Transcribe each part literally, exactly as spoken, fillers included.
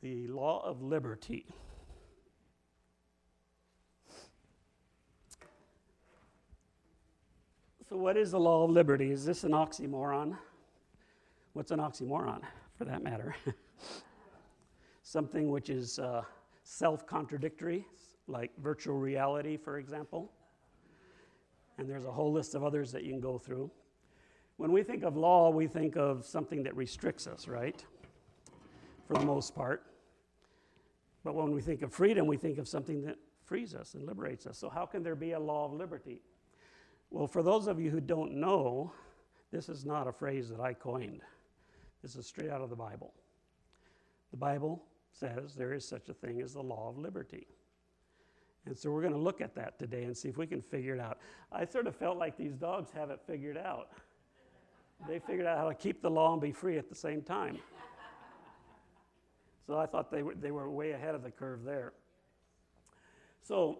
the law of liberty. So what is the law of liberty? Is this an oxymoron? What's an oxymoron, for that matter? Something which is uh, self-contradictory, like virtual reality, for example. And there's a whole list of others that you can go through. When we think of law, we think of something that restricts us, right? For the most part. But when we think of freedom, we think of something that frees us and liberates us. So how can there be a law of liberty? Well, for those of you who don't know, this is not a phrase that I coined. This is straight out of the Bible. The Bible says there is such a thing as the law of liberty. And so we're going to look at that today and see if we can figure it out. I sort of felt like these dogs have it figured out. They figured out how to keep the law and be free at the same time. So I thought they were, they were way ahead of the curve there. So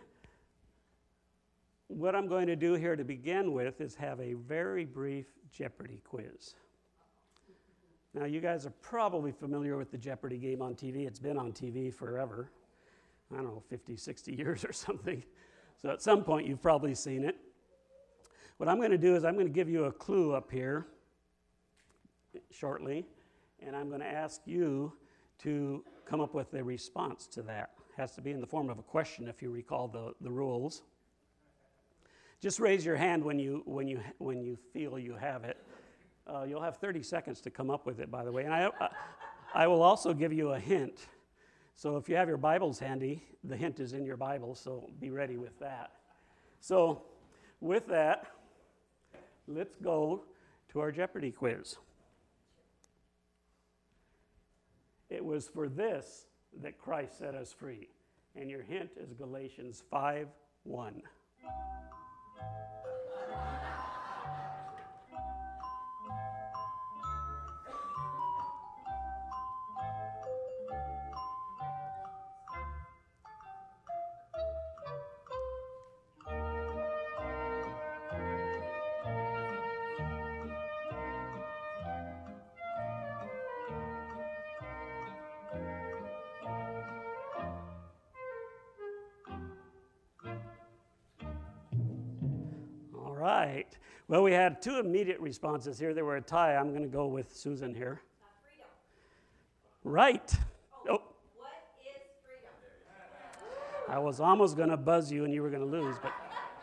what I'm going to do here to begin with is have a very brief Jeopardy quiz. Now, you guys are probably familiar with the Jeopardy game on T V. It's been on T V forever. I don't know, fifty, sixty years or something. So at some point, you've probably seen it. What I'm going to do is I'm going to give you a clue up here shortly, and I'm going to ask you to come up with a response to that. It has to be in the form of a question if you recall the, the rules. Just raise your hand when you when you when you feel you have it. Uh, you'll have thirty seconds to come up with it, by the way. And I, I, I will also give you a hint. So if you have your Bibles handy, the hint is in your Bible, so be ready with that. So with that, let's go to our Jeopardy quiz. It was for this that Christ set us free. And your hint is Galatians five one. Right. Well, we had two immediate responses here. They were a tie. I'm going to go with Susan here. Uh, freedom. Right. Oh, Oh. What is freedom? I was almost going to buzz you and you were going to lose, but.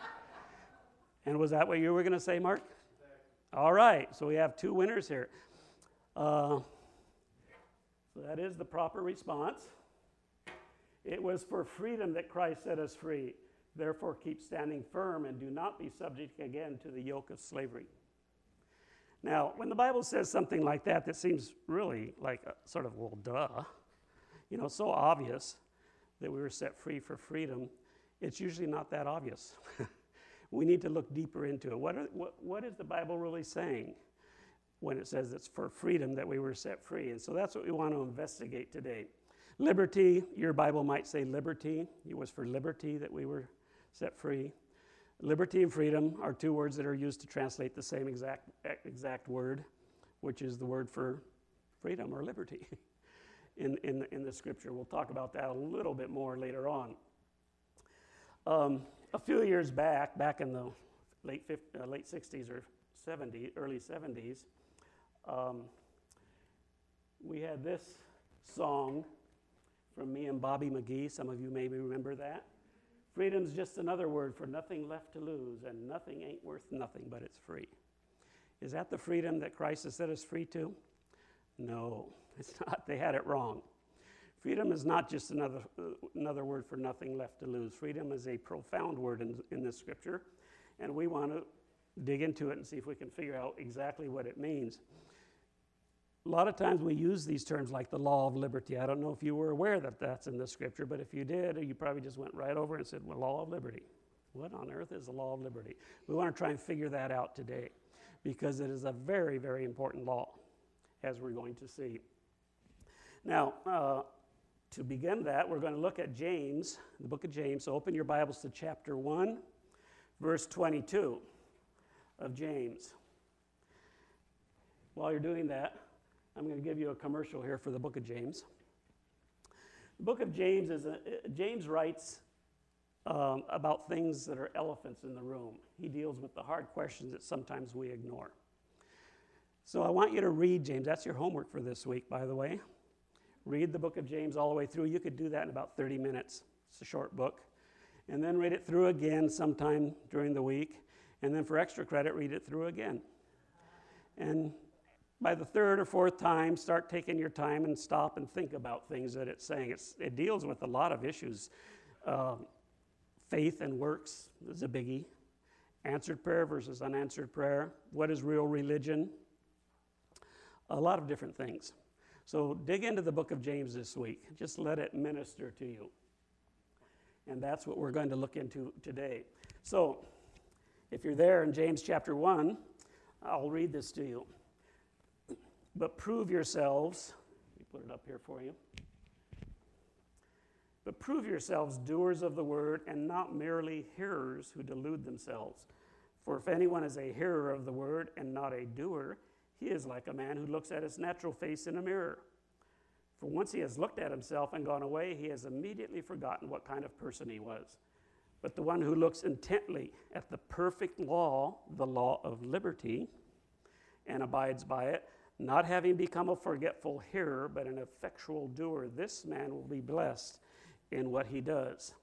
And was that what you were going to say, Mark? All right. So we have two winners here. Uh, so that is the proper response. It was for freedom that Christ set us free. Therefore, keep standing firm and do not be subject again to the yoke of slavery. Now, when the Bible says something like that, that seems really like a sort of, well, duh. You know, so obvious that we were set free for freedom. It's usually not that obvious. We need to look deeper into it. What, are, what, what is the Bible really saying when it says it's for freedom that we were set free? And so that's what we want to investigate today. Liberty, your Bible might say liberty. It was for liberty that we were set free. Liberty and freedom are two words that are used to translate the same exact exact word, which is the word for freedom or liberty in, in, in the scripture. We'll talk about that a little bit more later on. Um, a few years back, back in the late fifties, uh, late sixties or seventies, early seventies, um, we had this song from me and Bobby McGee. Some of you maybe remember that. Freedom's just another word for nothing left to lose, and nothing ain't worth nothing, but it's free. Is that the freedom that Christ has set us free to? No, it's not. They had it wrong. Freedom is not just another uh, another word for nothing left to lose. Freedom is a profound word in, in this scripture, and we want to dig into it and see if we can figure out exactly what it means. A lot of times we use these terms like the law of liberty. I don't know if you were aware that that's in the scripture, but if you did, you probably just went right over and said, well, law of liberty. What on earth is the law of liberty? We want to try and figure that out today because it is a very, very important law, as we're going to see. Now, uh, to begin that, we're going to look at James, the book of James. So open your Bibles to chapter one, verse twenty-two of James. While you're doing that, I'm going to give you a commercial here for the book of James. The book of James is a, James writes um, about things that are elephants in the room. He deals with the hard questions that sometimes we ignore. So I want you to read James. That's your homework for this week, by the way. Read the book of James all the way through. You could do that in about thirty minutes. It's a short book. And then read it through again sometime during the week. And then for extra credit, read it through again. And by the third or fourth time, start taking your time and stop and think about things that it's saying. It's, it deals with a lot of issues. Um, faith and works is a biggie. Answered prayer versus unanswered prayer. What is real religion? A lot of different things. So dig into the book of James this week. Just let it minister to you. And that's what we're going to look into today. So if you're there in James chapter one, I'll read this to you. But prove yourselves, let me put it up here for you. But prove yourselves doers of the word and not merely hearers who delude themselves. For if anyone is a hearer of the word and not a doer, he is like a man who looks at his natural face in a mirror. For once he has looked at himself and gone away, he has immediately forgotten what kind of person he was. But the one who looks intently at the perfect law, the law of liberty, and abides by it, not having become a forgetful hearer, but an effectual doer, this man will be blessed in what he does.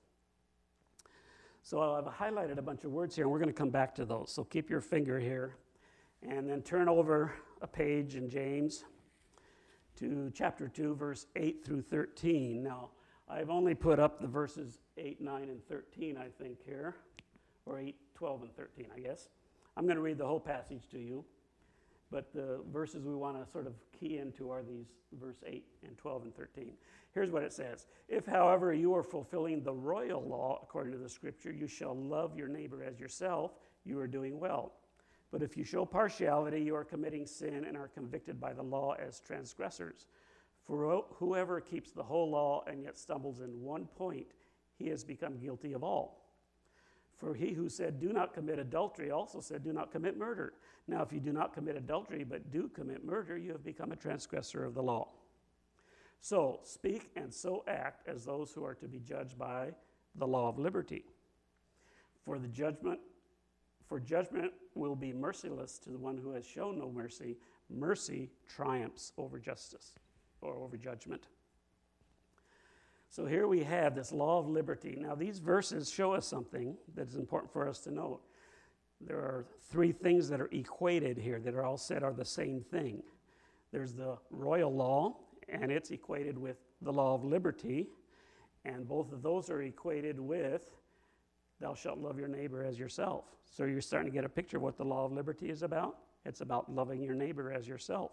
So I've highlighted a bunch of words here, and we're going to come back to those. So keep your finger here, and then turn over a page in James to chapter two, verse eight through thirteen. Now, I've only put up the verses eight, nine, and thirteen, I think, here, or eight, twelve, and thirteen, I guess. I'm going to read the whole passage to you, but the verses we want to sort of key into are these verse eight and twelve and thirteen. Here's what it says. If, however, you are fulfilling the royal law according to the scripture, you shall love your neighbor as yourself, you are doing well. But if you show partiality, you are committing sin and are convicted by the law as transgressors. For whoever keeps the whole law and yet stumbles in one point, he has become guilty of all. For he who said, do not commit adultery, also said, do not commit murder. Now, if you do not commit adultery, but do commit murder, you have become a transgressor of the law. So speak and so act as those who are to be judged by the law of liberty. For the judgment, for judgment will be merciless to the one who has shown no mercy. Mercy triumphs over justice, or over judgment. So here we have this law of liberty. Now these verses show us something that is important for us to note. There are three things that are equated here that are all said are the same thing. There's the royal law, and it's equated with the law of liberty, and both of those are equated with thou shalt love your neighbor as yourself. So you're starting to get a picture of what the law of liberty is about. It's about loving your neighbor as yourself.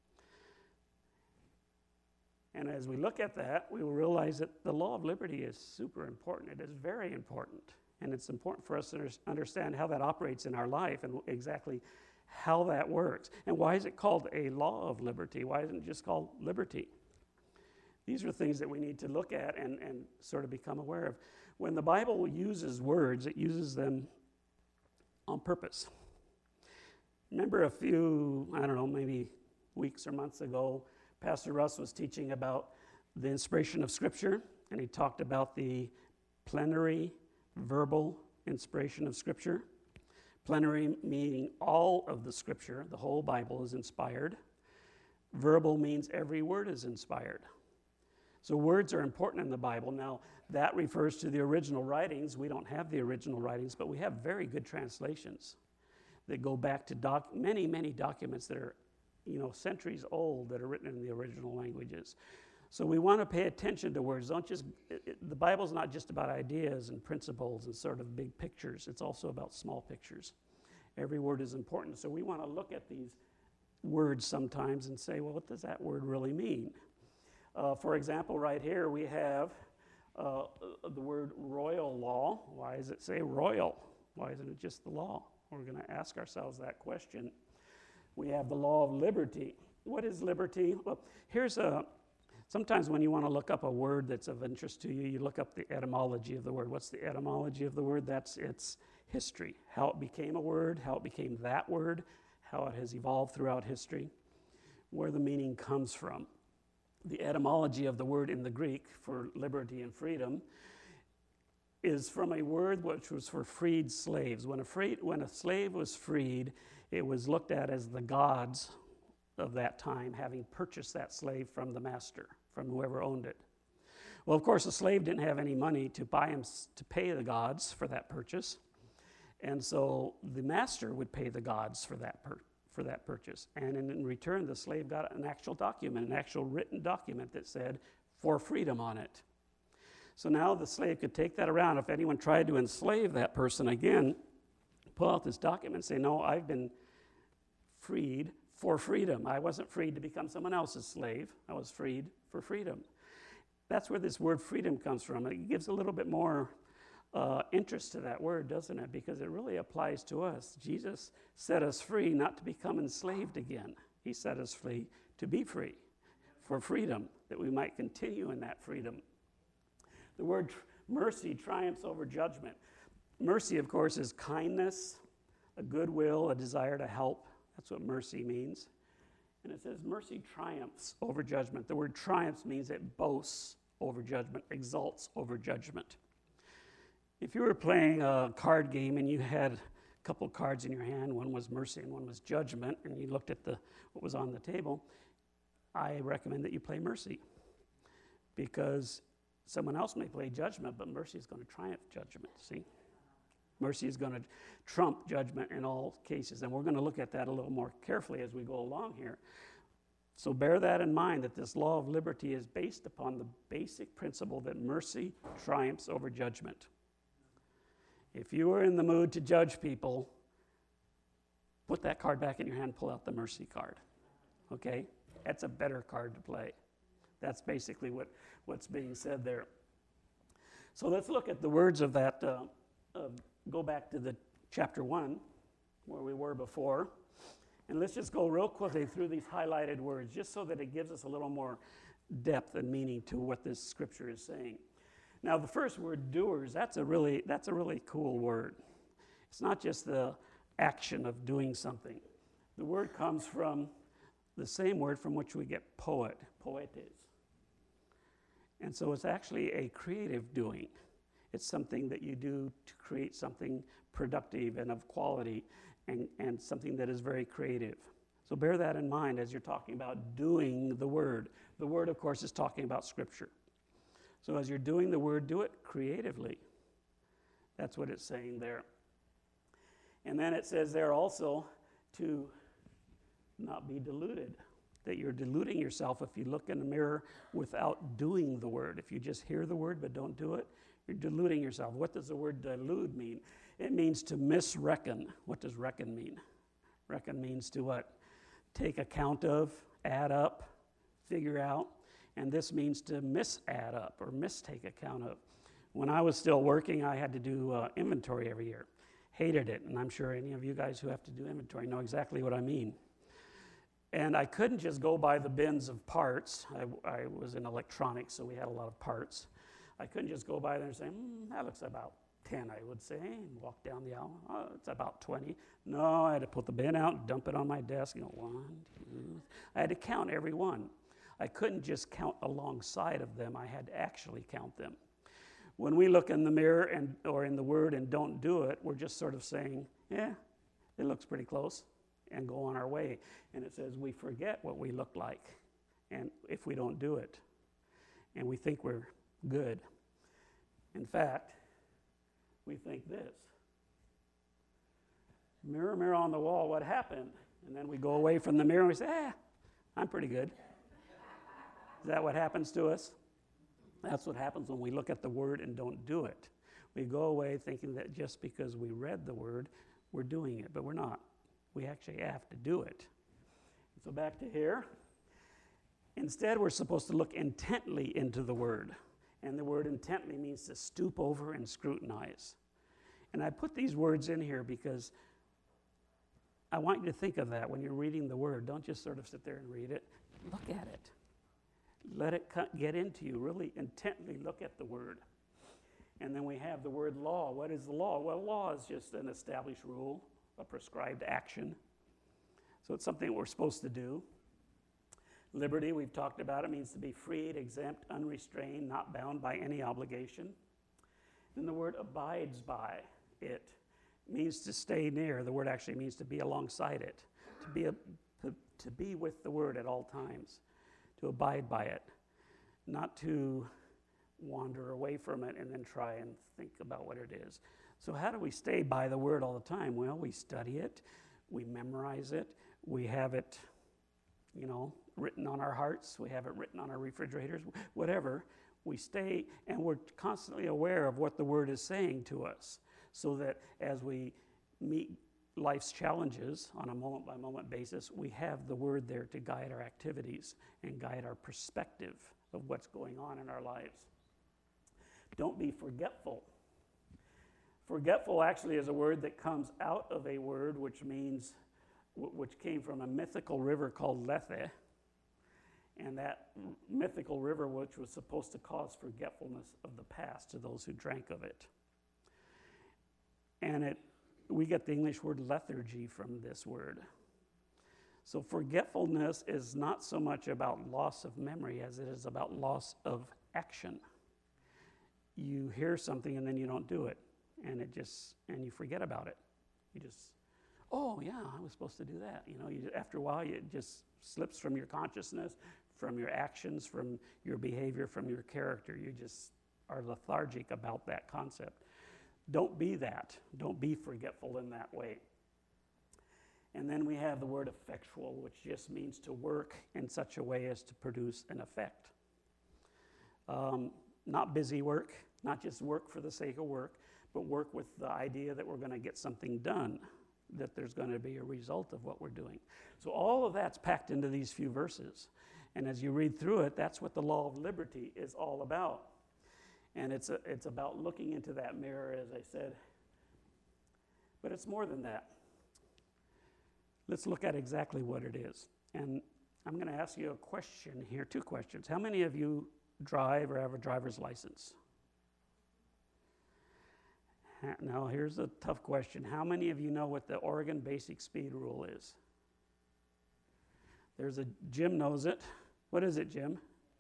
And as we look at that, we will realize that the law of liberty is super important. It is very important. And it's important for us to understand how that operates in our life and exactly how that works. And why is it called a law of liberty? Why isn't it just called liberty? These are things that we need to look at and, and sort of become aware of. When the Bible uses words, it uses them on purpose. Remember a few, I don't know, maybe weeks or months ago, Pastor Russ was teaching about the inspiration of Scripture, and he talked about the plenary verbal inspiration of Scripture. Plenary meaning all of the Scripture, the whole Bible is inspired. Verbal means every word is inspired. So words are important in the Bible. Now, that refers to the original writings. We don't have the original writings, but we have very good translations that go back to doc- many, many documents that are, you know, centuries old that are written in the original languages. So we want to pay attention to words. Don't just, it, it, the Bible's not just about ideas and principles and sort of big pictures. It's also about small pictures. Every word is important. So we want to look at these words sometimes and say, well, what does that word really mean? Uh, for example, right here we have uh, the word royal law. Why does it say royal? Why isn't it just the law? We're going to ask ourselves that question. We have the law of liberty. What is liberty? Well, here's a, sometimes when you want to look up a word that's of interest to you, you look up the etymology of the word. What's the etymology of the word? That's its history, how it became a word, how it became that word, how it has evolved throughout history, where the meaning comes from. the etymology of the word in the Greek for liberty and freedom is from a word which was for freed slaves. When a, free, when a slave was freed, it was looked at as the gods of that time, having purchased that slave from the master, from whoever owned it. Well, of course, the slave didn't have any money to buy him to pay the gods for that purchase, and so the master would pay the gods for that per, for that purchase. And in, in return, the slave got an actual document, an actual written document that said "for freedom" on it. So now the slave could take that around. If anyone tried to enslave that person again, pull out this document and say, "No, I've been freed for freedom. I wasn't freed to become someone else's slave. I was freed for freedom." That's where this word freedom comes from. It gives a little bit more uh, interest to that word, doesn't it? Because it really applies to us. Jesus set us free not to become enslaved again. He set us free to be free, for freedom, that we might continue in that freedom. The word tr- mercy triumphs over judgment. Mercy, of course, is kindness, a goodwill, a desire to help. That's what mercy means. And it says mercy triumphs over judgment. The word triumphs means it boasts over judgment, exalts over judgment. If you were playing a card game and you had a couple cards in your hand, one was mercy and one was judgment, and you looked at the what was on the table, I recommend that you play mercy, because someone else may play judgment, but mercy is going to triumph judgment, see? Mercy is going to trump judgment in all cases, and we're going to look at that a little more carefully as we go along here. So bear that in mind, that this law of liberty is based upon the basic principle that mercy triumphs over judgment. If you are in the mood to judge people, put that card back in your hand, pull out the mercy card, okay? That's a better card to play. That's basically what, what's being said there. So let's look at the words of that, uh, uh, go back to the chapter one, where we were before. And let's just go real quickly through these highlighted words, just so that it gives us a little more depth and meaning to what this scripture is saying. Now, the first word, doers, that's a really, that's a really cool word. It's not just the action of doing something. The word comes from the same word from which we get poet, poetes. And so it's actually a creative doing. It's something that you do to create something productive and of quality, and, and something that is very creative. So bear that in mind as you're talking about doing the word. The word, of course, is talking about Scripture. So as you're doing the word, do it creatively. That's what it's saying there. And then it says there also to not be deluded, that you're deluding yourself if you look in the mirror without doing the word. If you just hear the word but don't do it, you're deluding yourself. What does the word delude mean? It means to misreckon. What does reckon mean? Reckon means to what? Take account of, add up, figure out. And this means to misadd up or mistake account of. When I was still working, I had to do uh, inventory every year. Hated it, and I'm sure any of you guys who have to do inventory know exactly what I mean. And I couldn't just go by the bins of parts. I, I was in electronics, so we had a lot of parts. I couldn't just go by there and say, mm, that looks about ten, I would say, and walk down the aisle. Oh, it's about twenty. No, I had to put the bin out, dump it on my desk, and go, one, two. I had to count every one. I couldn't just count alongside of them. I had to actually count them. When we look in the mirror and or in the Word and don't do it, we're just sort of saying, yeah, it looks pretty close, and go on our way. And it says we forget what we look like, and if we don't do it, and we think we're good. In fact, we think this. Mirror, mirror on the wall, what happened? And then we go away from the mirror and we say, ah, I'm pretty good. Is that what happens to us? That's what happens when we look at the Word and don't do it. We go away thinking that just because we read the Word, we're doing it, but we're not. We actually have to do it. So back to here. Instead, we're supposed to look intently into the Word. And the word intently means to stoop over and scrutinize. And I put these words in here because I want you to think of that when you're reading the Word. Don't just sort of sit there and read it. Look at it. Let it get into you. Really intently look at the Word. And then we have the word law. What is the law? Well, law is just an established rule, a prescribed action. So it's something we're supposed to do. Liberty, we've talked about, it means to be freed, exempt, unrestrained, not bound by any obligation. Then the word abides by it means to stay near. The word actually means to be alongside it, to be, a, to, to be with the word at all times, to abide by it, not to wander away from it and then try and think about what it is. So how do we stay by the word all the time? Well, we study it, we memorize it, we have it, you know, written on our hearts, we have it written on our refrigerators, whatever. We stay and we're constantly aware of what the word is saying to us, so that as we meet life's challenges on a moment-by-moment basis, we have the word there to guide our activities and guide our perspective of what's going on in our lives. Don't be forgetful. Forgetful actually is a word that comes out of a word which means, which came from a mythical river called Lethe. And that mythical river, which was supposed to cause forgetfulness of the past to those who drank of it. And it, we get the English word lethargy from this word. So forgetfulness is not so much about loss of memory as it is about loss of action. You hear something and then you don't do it, and it just, and you forget about it. You just, oh yeah, I was supposed to do that. You know, you, after a while, it just slips from your consciousness, from your actions, from your behavior, from your character. You just are lethargic about that concept. Don't be that. Don't be forgetful in that way. And then we have the word effectual, which just means to work in such a way as to produce an effect. Um, not busy work, not just work for the sake of work, but work with the idea that we're going to get something done, that there's going to be a result of what we're doing. So all of that's packed into these few verses. And as you read through it, that's what the law of liberty is all about. And it's a, it's about looking into that mirror, as I said. But it's more than that. Let's look at exactly what it is. And I'm going to ask you a question here, two questions. How many of you drive or have a driver's license? Now, here's a tough question. How many of you know what the Oregon Basic Speed Rule is? There's a, Jim knows it. What is it, Jim?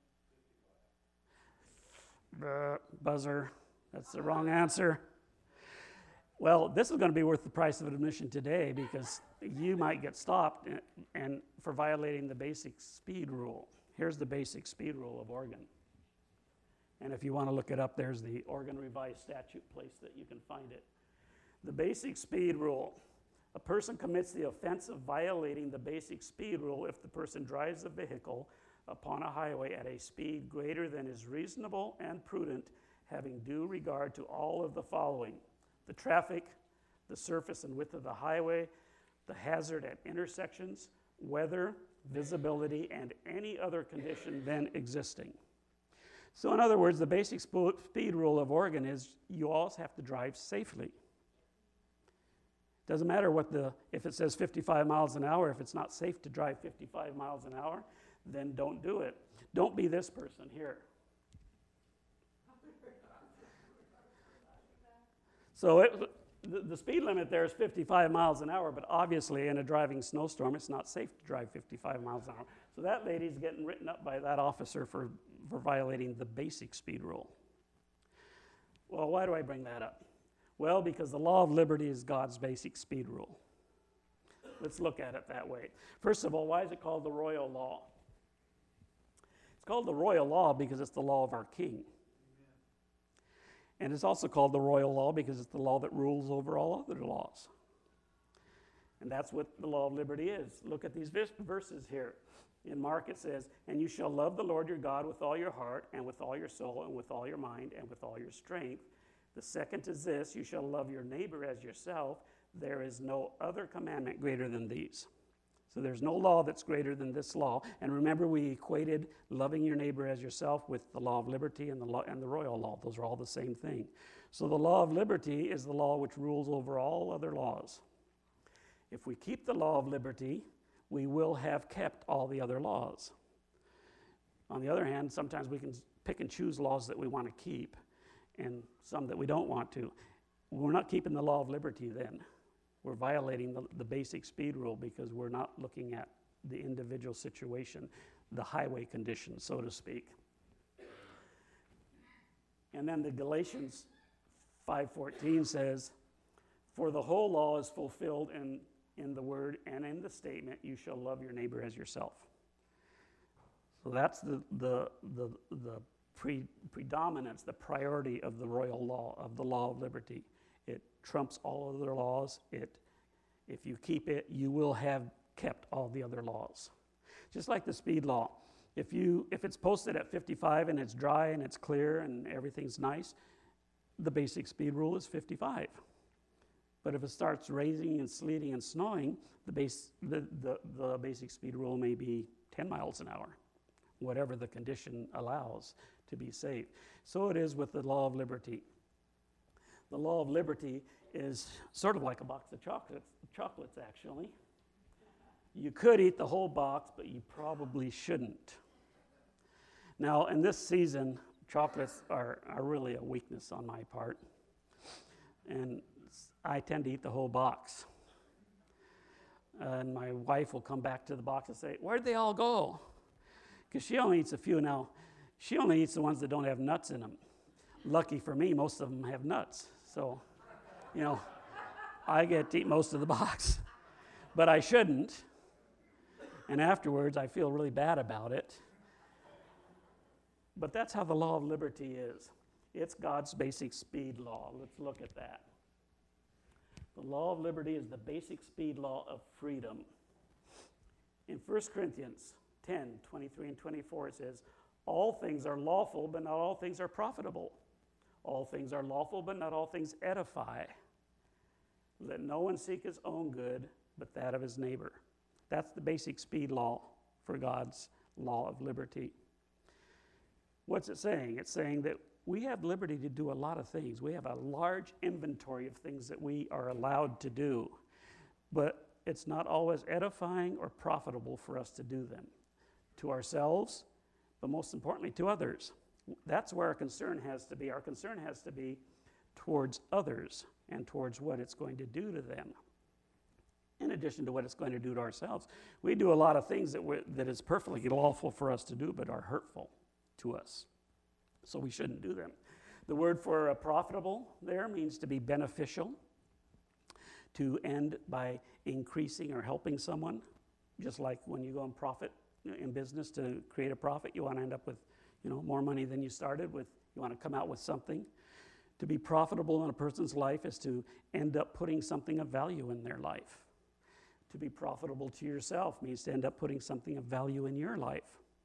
Uh, buzzer. That's the wrong answer. Well, this is going to be worth the price of admission today, because you might get stopped and, and for violating the basic speed rule. Here's the basic speed rule of Oregon. And if you want to look it up, there's the Oregon Revised Statute place that you can find it. The basic speed rule. A person commits the offense of violating the basic speed rule if the person drives a vehicle upon a highway at a speed greater than is reasonable and prudent, having due regard to all of the following: the traffic, the surface and width of the highway, the hazard at intersections, weather, visibility, and any other condition then existing. So in other words, the basic sp- speed rule of Oregon is you always have to drive safely. Doesn't matter what the, if it says fifty-five miles an hour, if it's not safe to drive fifty-five miles an hour, then don't do it. Don't be this person here. So it, the, the speed limit there is fifty-five miles an hour, but obviously in a driving snowstorm, it's not safe to drive fifty-five miles an hour. So that lady's getting written up by that officer for, for violating the basic speed rule. Well, why do I bring that up? Well, because the law of liberty is God's basic speed rule. Let's look at it that way. First of all, why is it called the royal law? It's called the royal law because it's the law of our king. And it's also called the royal law because it's the law that rules over all other laws. And that's what the law of liberty is. Look at these verses here. In Mark it says, "And you shall love the Lord your God with all your heart and with all your soul and with all your mind and with all your strength. The second is this, you shall love your neighbor as yourself. There is no other commandment greater than these." So there's no law that's greater than this law. And remember, we equated loving your neighbor as yourself with the law of liberty and the law and the royal law. Those are all the same thing. So the law of liberty is the law which rules over all other laws. If we keep the law of liberty, we will have kept all the other laws. On the other hand, sometimes we can pick and choose laws that we want to keep and some that we don't want to. We're not keeping the law of liberty then. We're violating the, the basic speed rule because we're not looking at the individual situation. the highway conditions, so to speak. And then the Galatians five fourteen says, for the whole law is fulfilled in, in the word and in the statement, you shall love your neighbor as yourself. So that's the, the, the, the pre, predominance, the priority of the royal law, of the law of liberty. It trumps all other laws. It, if you keep it, you will have kept all the other laws. Just like the speed law. If you if it's posted at fifty-five and it's dry and it's clear and everything's nice, the basic speed rule is fifty-five. But if it starts raining and sleeting and snowing, the base the, the, the basic speed rule may be ten miles an hour, whatever the condition allows to be safe. So it is with the law of liberty. The law of liberty is sort of like a box of chocolates, chocolates actually. You could eat the whole box, but you probably shouldn't. Now, in this season, chocolates are, are really a weakness on my part. And I tend to eat the whole box. And my wife will come back to the box and say, where'd they all go? Because she only eats a few now. She only eats the ones that don't have nuts in them. Lucky for me, most of them have nuts. So, you know, I get to eat most of the box. But I shouldn't. And afterwards, I feel really bad about it. But that's how the law of liberty is. It's God's basic speed law. Let's look at that. The law of liberty is the basic speed law of freedom. In First Corinthians ten, twenty-three and twenty-four, it says, all things are lawful, but not all things are profitable. All things are lawful, but not all things edify. Let no one seek his own good, but that of his neighbor. That's the basic speed law for God's law of liberty. What's it saying? It's saying that we have liberty to do a lot of things. We have a large inventory of things that we are allowed to do, but it's not always edifying or profitable for us to do them. To ourselves, but most importantly to others. That's where our concern has to be. Our concern has to be towards others and towards what it's going to do to them. In addition to what it's going to do to ourselves. We do a lot of things that, that is perfectly lawful for us to do, but are hurtful to us. So we shouldn't do them. The word for uh, profitable there means to be beneficial, to end by increasing or helping someone. Just like when you go and profit in business to create a profit, you want to end up with, you know, more money than you started with. You want to come out with something. To be profitable in a person's life is to end up putting something of value in their life. To be profitable to yourself means to end up putting something of value in your life.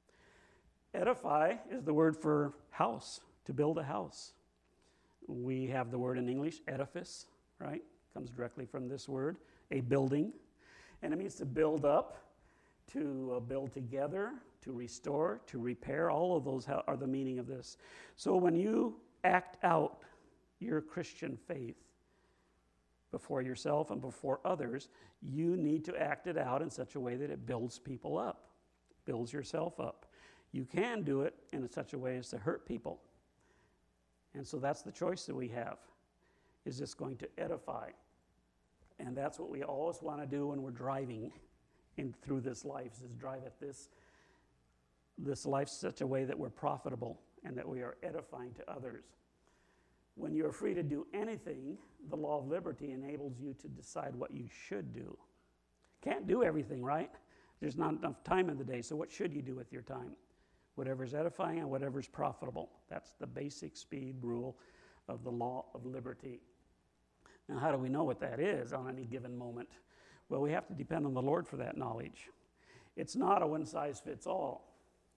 Edify is the word for house, to build a house. We have the word in English, edifice, right? Comes directly from this word, a building. And it means to build up, to uh, build together, to restore, to repair. All of those ha- are the meaning of this. So when you act out your Christian faith, before yourself and before others, you need to act it out in such a way that it builds people up, builds yourself up. You can do it in such a way as to hurt people. And so that's the choice that we have. Is this going to edify? And that's what we always want to do when we're driving in through this life, is drive at this, this life such a way that we're profitable and that we are edifying to others. When you're free to do anything, the law of liberty enables you to decide what you should do. Can't do everything, right? There's not enough time in the day, so what should you do with your time? Whatever's edifying and whatever's profitable. That's the basic speed rule of the law of liberty. Now, how do we know what that is on any given moment? Well, we have to depend on the Lord for that knowledge. It's not a one-size-fits-all.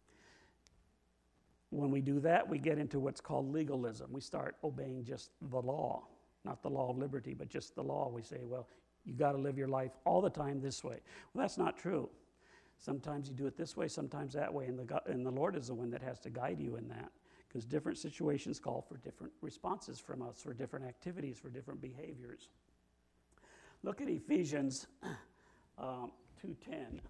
When we do that, we get into what's called legalism. We start obeying just the law, not the law of liberty, but just the law. We say, well, you got to live your life all the time this way. Well, that's not true. Sometimes you do it this way, sometimes that way, and the, and the Lord is the one that has to guide you in that, because different situations call for different responses from us, for different activities, for different behaviors. Look at Ephesians um, two ten.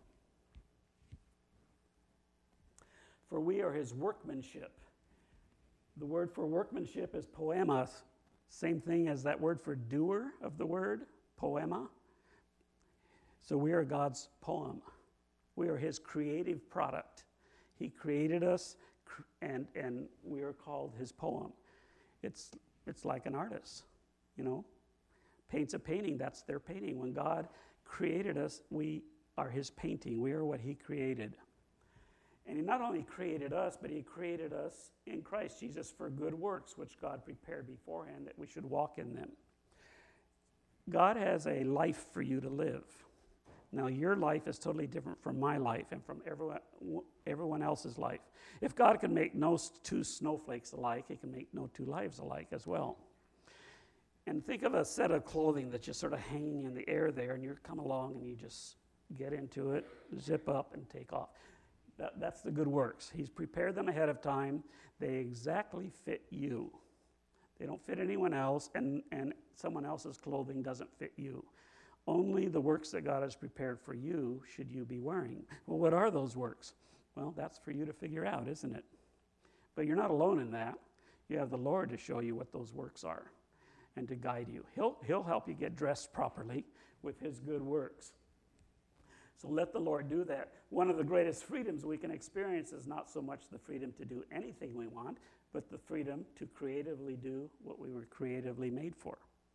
For we are his workmanship. The word for workmanship is poema, same thing as that word for doer of the word, poema. So we are God's poem. We are his creative product. He created us, and, and we are called his poem. It's, it's like an artist, you know, paints a painting, that's their painting. When God created us, we are his painting. We are what he created. And he not only created us, but he created us in Christ Jesus for good works, which God prepared beforehand that we should walk in them. God has a life for you to live. Now, your life is totally different from my life and from everyone, everyone else's life. If God can make no two snowflakes alike, he can make no two lives alike as well. And think of a set of clothing that's just sort of hanging in the air there, and you come along and you just get into it, zip up, and take off. That, that's the good works. He's prepared them ahead of time. They exactly fit you. They don't fit anyone else, and, and someone else's clothing doesn't fit you. Only the works that God has prepared for you should you be wearing. Well, what are those works? Well, that's for you to figure out, isn't it? But you're not alone in that. You have the Lord to show you what those works are and to guide you. He'll, he'll help you get dressed properly with his good works. So let the Lord do that. One of the greatest freedoms we can experience is not so much the freedom to do anything we want, but the freedom to creatively do what we were creatively made for.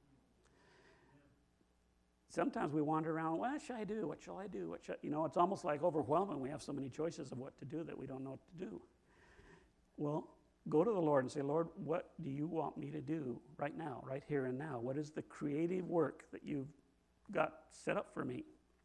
Sometimes we wander around, what should I do? What shall I do? What should, you know, it's almost like overwhelming. We have so many choices of what to do that we don't know what to do. Well, go to the Lord and say, Lord, what do you want me to do right now, right here and now? What is the creative work that you've got set up for me?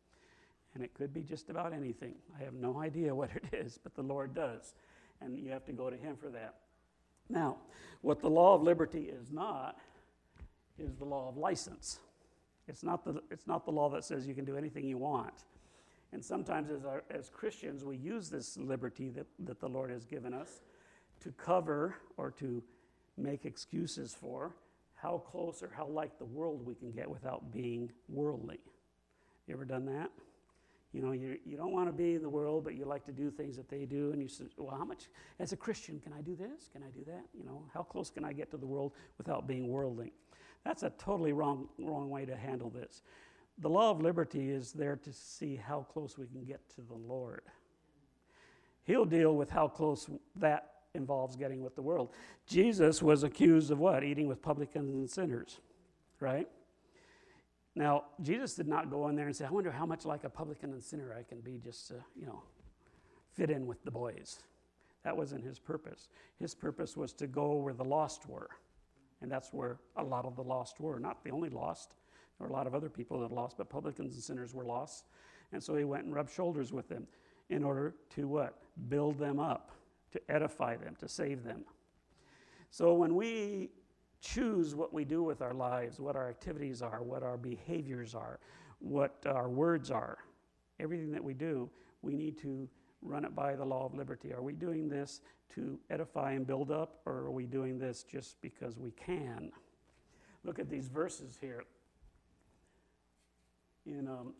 And it could be just about anything. I have no idea what it is, but the Lord does. And you have to go to him for that. Now, what the law of liberty is not is the law of license. It's not the, it's not the law that says you can do anything you want. And sometimes as, our, as Christians, we use this liberty that, that the Lord has given us to cover or to make excuses for how close or how like the world we can get without being worldly. You ever done that? You know, you, you don't want to be in the world, but you like to do things that they do. And you say, well, how much, as a Christian, can I do this? Can I do that? You know, how close can I get to the world without being worldly? That's a totally wrong, wrong way to handle this. The law of liberty is there to see how close we can get to the Lord. He'll deal with how close that involves getting with the world. Jesus was accused of what? Eating with publicans and sinners, right? Now, Jesus did not go in there and say, I wonder how much like a publican and sinner I can be just to, you know, fit in with the boys. That wasn't his purpose. His purpose was to go where the lost were. And that's where a lot of the lost were. Not the only lost. There were a lot of other people that lost, but publicans and sinners were lost. And so he went and rubbed shoulders with them in order to what? Build them up, to edify them, to save them. So when we choose what we do with our lives, what our activities are, what our behaviors are, what our words are, everything that we do, we need to run it by the law of liberty. Are we doing this to edify and build up, or are we doing this just because we can? Look at these verses here. In um,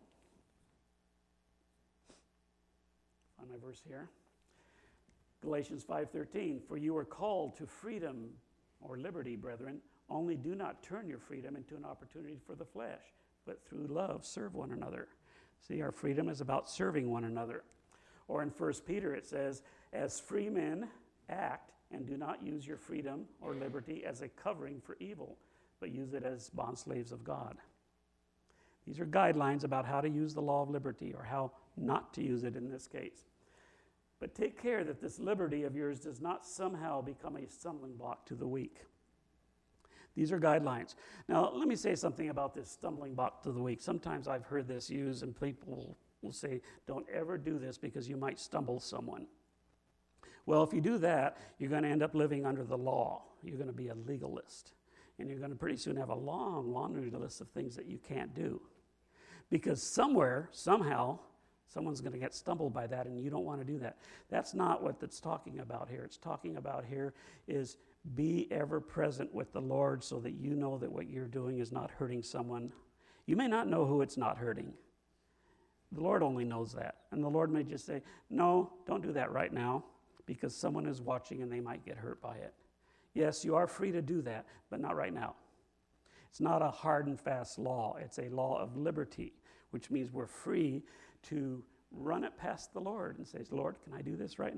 find my verse here. Galatians five thirteen, for you are called to freedom or liberty, brethren, only do not turn your freedom into an opportunity for the flesh, but through love serve one another. See, our freedom is about serving one another. Or in First Peter it says, as free men act and do not use your freedom or liberty as a covering for evil, but use it as bondslaves of God. These are guidelines about how to use the law of liberty or how not to use it in this case. But take care that this liberty of yours does not somehow become a stumbling block to the weak. These are guidelines. Now, let me say something about this stumbling block to the weak. Sometimes I've heard this used, and people will say, don't ever do this because you might stumble someone. Well, if you do that, you're going to end up living under the law. You're going to be a legalist. And you're going to pretty soon have a long laundry list of things that you can't do. Because somewhere, somehow, someone's going to get stumbled by that, and you don't want to do that. That's not what it's talking about here. It's talking about here is be ever present with the Lord so that you know that what you're doing is not hurting someone. You may not know who it's not hurting. The Lord only knows that. And the Lord may just say, no, don't do that right now because someone is watching and they might get hurt by it. Yes, you are free to do that, but not right now. It's not a hard and fast law. It's a law of liberty, which means we're free to run it past the Lord and say, Lord, can I do this right now?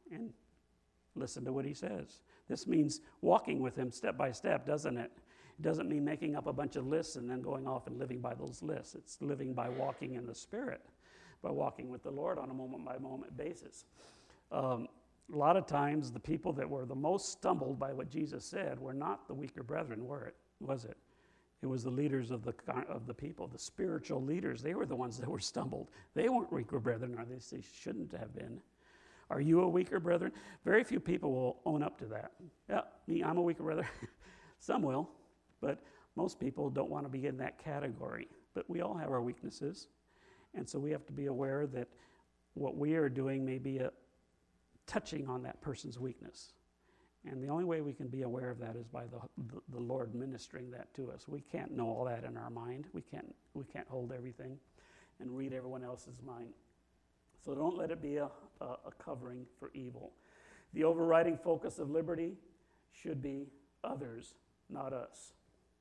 and listen to what he says. This means walking with him step by step, doesn't it? It doesn't mean making up a bunch of lists and then going off and living by those lists. It's living by walking in the Spirit, by walking with the Lord on a moment-by-moment basis. Um, a lot of times, the people that were the most stumbled by what Jesus said were not the weaker brethren, were it? Was it? It was the leaders of the of the people, the spiritual leaders. They were the ones that were stumbled. They weren't weaker brethren, or they they shouldn't have been. Are you a weaker brethren? Very few people will own up to that. Yeah, me, I'm a weaker brother. Some will, but most people don't want to be in that category. But we all have our weaknesses, and so we have to be aware that what we are doing may be a, touching on that person's weakness. And the only way we can be aware of that is by the, the the Lord ministering that to us. We can't know all that in our mind. We can't we can't hold everything and read everyone else's mind. So don't let it be a, a, a covering for evil. The overriding focus of liberty should be others, not us.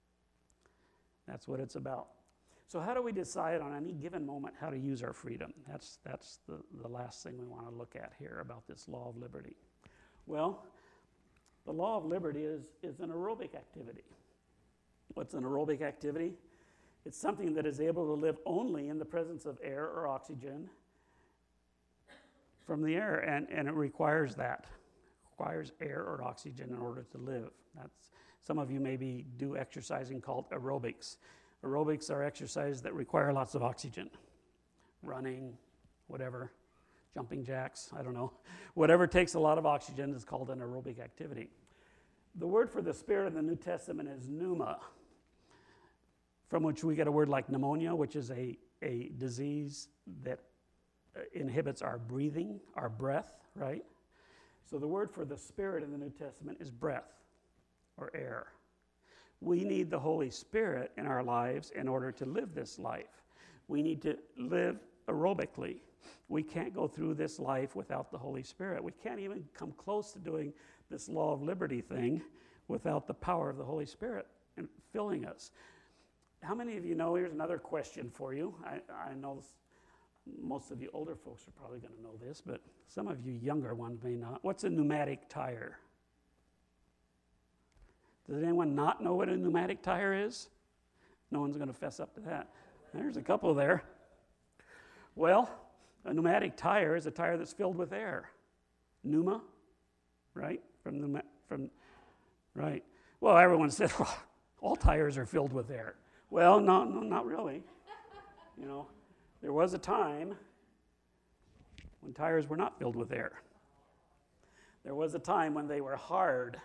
That's what it's about. So how do we decide on any given moment how to use our freedom? That's that's the, the last thing we want to look at here about this law of liberty. Well, the law of liberty is, is an aerobic activity. What's an aerobic activity? It's something that is able to live only in the presence of air or oxygen from the air, and, and it requires that. It requires air or oxygen in order to live. That's some of you maybe do exercising called aerobics. Aerobics are exercises that require lots of oxygen. Running, whatever, jumping jacks, I don't know. Whatever takes a lot of oxygen is called an aerobic activity. The word for the Spirit in the New Testament is pneuma, from which we get a word like pneumonia, which is a, a disease that inhibits our breathing, our breath, right? So the word for the Spirit in the New Testament is breath or air. We need the Holy Spirit in our lives in order to live this life. We need to live aerobically. We can't go through this life without the Holy Spirit. We can't even come close to doing this law of liberty thing without the power of the Holy Spirit and filling us. How many of you know, here's another question for you. I, I know this, most of you older folks are probably going to know this, but some of you younger ones may not. What's a pneumatic tire? Does anyone not know what a pneumatic tire is? No one's going to fess up to that. There's a couple there. Well, a pneumatic tire is a tire that's filled with air. Pneuma, right? From the from, right. Well, everyone said, well, all tires are filled with air. Well, no, no, not really. You know, there was a time when tires were not filled with air. There was a time when they were hard,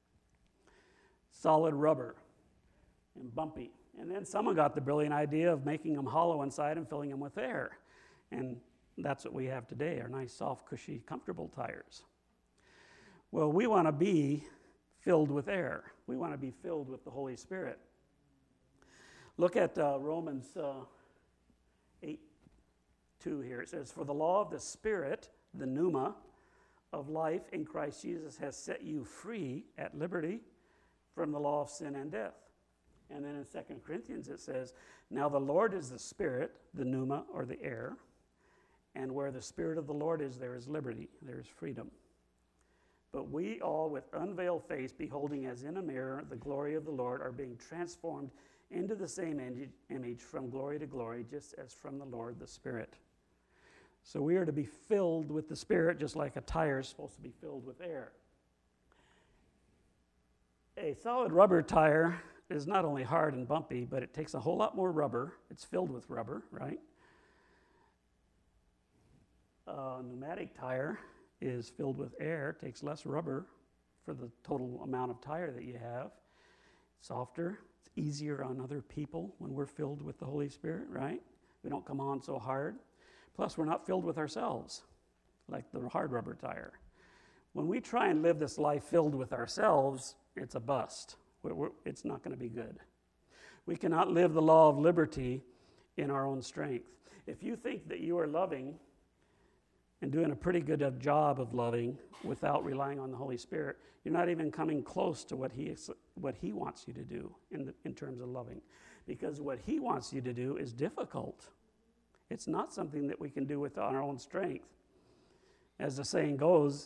solid rubber, and bumpy. And then someone got the brilliant idea of making them hollow inside and filling them with air. And that's what we have today, our nice, soft, cushy, comfortable tires. Well, we want to be filled with air. We want to be filled with the Holy Spirit. Look at uh, Romans uh, eight two here. It says, "For the law of the Spirit, the pneuma, of life in Christ Jesus has set you free at liberty from the law of sin and death." And then in Second Corinthians it says, "Now the Lord is the Spirit," the pneuma or the air, "and where the Spirit of the Lord is, there is liberty, there is freedom. But we all with unveiled face, beholding as in a mirror the glory of the Lord, are being transformed into the same image from glory to glory, just as from the Lord the Spirit." So we are to be filled with the Spirit, just like a tire is supposed to be filled with air. A solid rubber tire is not only hard and bumpy, but it takes a whole lot more rubber. It's filled with rubber, right? A pneumatic tire is filled with air, takes less rubber for the total amount of tire that you have. It's softer, it's easier on other people when we're filled with the Holy Spirit, right? We don't come on so hard. Plus, we're not filled with ourselves, like the hard rubber tire. When we try and live this life filled with ourselves, it's a bust. We're, we're, it's not going to be good. We cannot live the law of liberty in our own strength. If you think that you are loving and doing a pretty good job of loving without relying on the Holy Spirit, you're not even coming close to what he is, what he wants you to do in, the, in terms of loving. Because what he wants you to do is difficult. It's not something that we can do with our own strength. As the saying goes,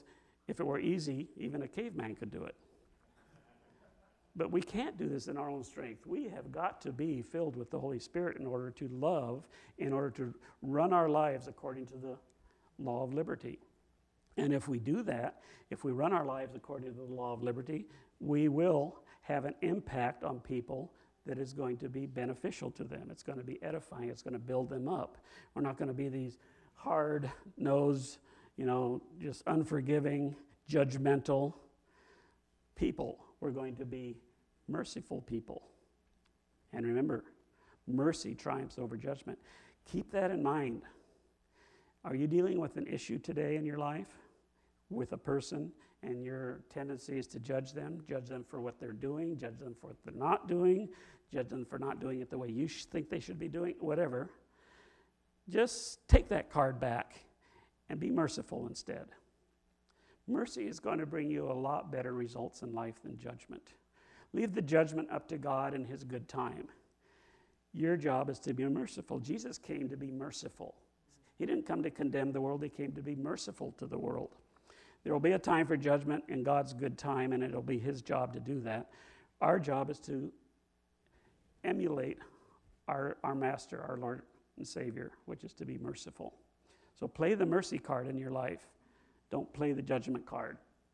If it were easy, even a caveman could do it. But we can't do this in our own strength. We have got to be filled with the Holy Spirit in order to love, in order to run our lives according to the law of liberty. And if we do that, if we run our lives according to the law of liberty, we will have an impact on people that is going to be beneficial to them. It's going to be edifying. It's going to build them up. We're not going to be these hard-nosed, you know, just unforgiving, judgmental people. We're going to be merciful people. And remember, mercy triumphs over judgment. Keep that in mind. Are you dealing with an issue today in your life with a person, and your tendency is to judge them, judge them for what they're doing, judge them for what they're not doing, judge them for not doing it the way you sh- think they should be doing, whatever. Just take that card back and be merciful instead. Mercy is going to bring you a lot better results in life than judgment. Leave the judgment up to God in His good time. Your job is to be merciful. Jesus came to be merciful. He didn't come to condemn the world. He came to be merciful to the world. There will be a time for judgment in God's good time, and it'll be His job to do that. Our job is to emulate our, our Master, our Lord and Savior, which is to be merciful. So play the mercy card in your life. Don't play the judgment card.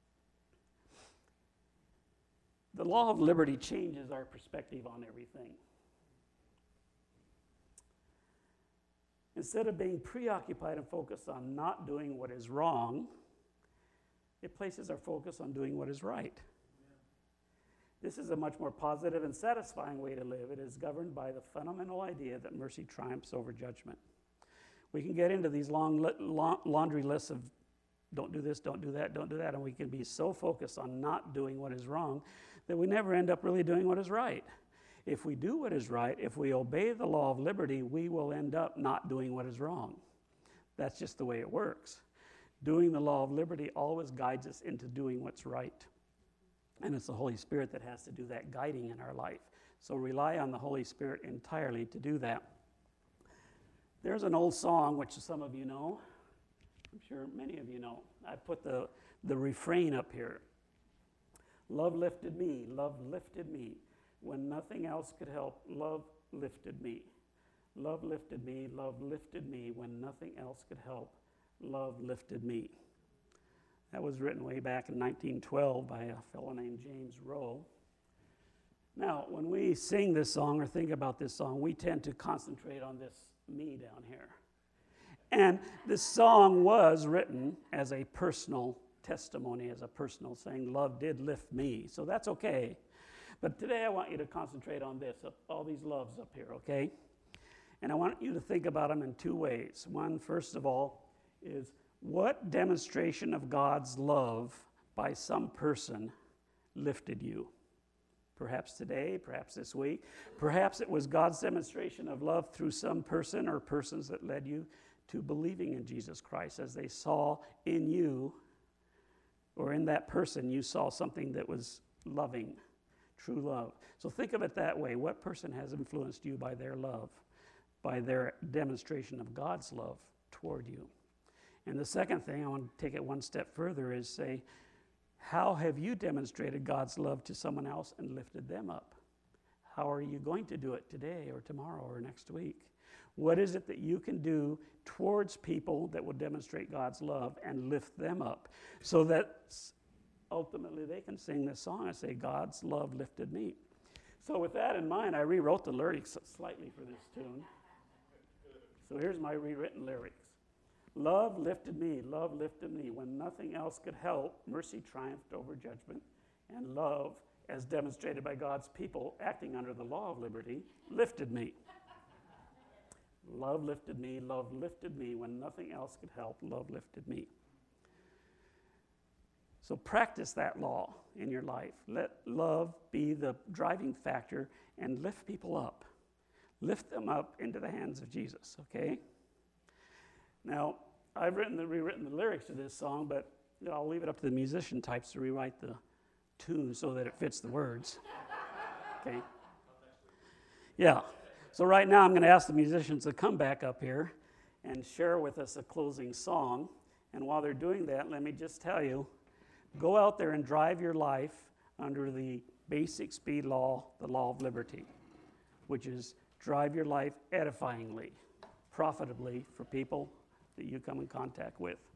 The law of liberty changes our perspective on everything. Instead of being preoccupied and focused on not doing what is wrong, it places our focus on doing what is right. This is a much more positive and satisfying way to live. It is governed by the fundamental idea that mercy triumphs over judgment. We can get into these long li- la- laundry lists of don't do this, don't do that, don't do that, and we can be so focused on not doing what is wrong that we never end up really doing what is right. If we do what is right, if we obey the law of liberty, we will end up not doing what is wrong. That's just the way it works. Doing the law of liberty always guides us into doing what's right. And it's the Holy Spirit that has to do that guiding in our life. So rely on the Holy Spirit entirely to do that. There's an old song, which some of you know. I'm sure many of you know. I put the, the refrain up here. Love lifted me, love lifted me. When nothing else could help, love lifted me. Love lifted me, love lifted me. When nothing else could help, love lifted me. That was written way back in nineteen twelve by a fellow named James Rowe. Now, when we sing this song or think about this song, we tend to concentrate on this me down here. And this song was written as a personal testimony, as a personal saying, love did lift me. So that's okay. But today I want you to concentrate on this, all these loves up here, okay? And I want you to think about them in two ways. One, first of all, is what demonstration of God's love by some person lifted you? Perhaps today, perhaps this week. Perhaps it was God's demonstration of love through some person or persons that led you to believing in Jesus Christ, as they saw in you or in that person, you saw something that was loving, true love. So think of it that way. What person has influenced you by their love, by their demonstration of God's love toward you? And the second thing, I want to take it one step further, is say, how have you demonstrated God's love to someone else and lifted them up? How are you going to do it today or tomorrow or next week? What is it that you can do towards people that will demonstrate God's love and lift them up so that ultimately they can sing this song and say, God's love lifted me. So with that in mind, I rewrote the lyrics slightly for this tune. So here's my rewritten lyrics. Love lifted me, love lifted me. When nothing else could help, mercy triumphed over judgment. And love, as demonstrated by God's people acting under the law of liberty, lifted me. Love lifted me, love lifted me. When nothing else could help, love lifted me. So practice that law in your life. Let love be the driving factor and lift people up. Lift them up into the hands of Jesus, okay? Now, I've written the, rewritten the lyrics to this song, but you know, I'll leave it up to the musician types to rewrite the tune so that it fits the words. Okay? Yeah. So right now I'm going to ask the musicians to come back up here and share with us a closing song. And while they're doing that, let me just tell you Go out there and drive your life under the basic speed law, the law of liberty, which is drive your life edifyingly, profitably for people that you come in contact with.